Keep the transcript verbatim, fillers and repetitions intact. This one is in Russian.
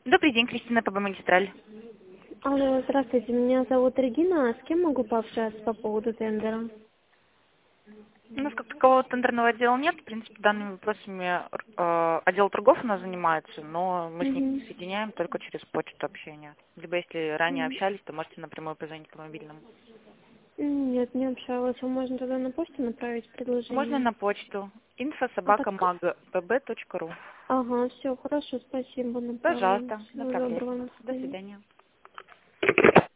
Добрый день, Кристина, ПБ «Магистраль». Алло, здравствуйте, меня зовут Регина. С кем могу пообщаться по поводу тендера? У нас как такового тендерного отдела нет. В принципе, данными вопросами э, отдел торгов у нас занимается, но мы с ним Угу. соединяем только через почту общения. Либо если ранее общались, то можете напрямую позвонить по мобильному. Нет, не общалась. А можно тогда на почту направить Можно предложение? на почту инфо А собака подка... маг пэ бэ точка ру. Ага, все, хорошо, спасибо, направлю. Пожалуйста, Всего направляйте. доброго, до До свидания. свидания.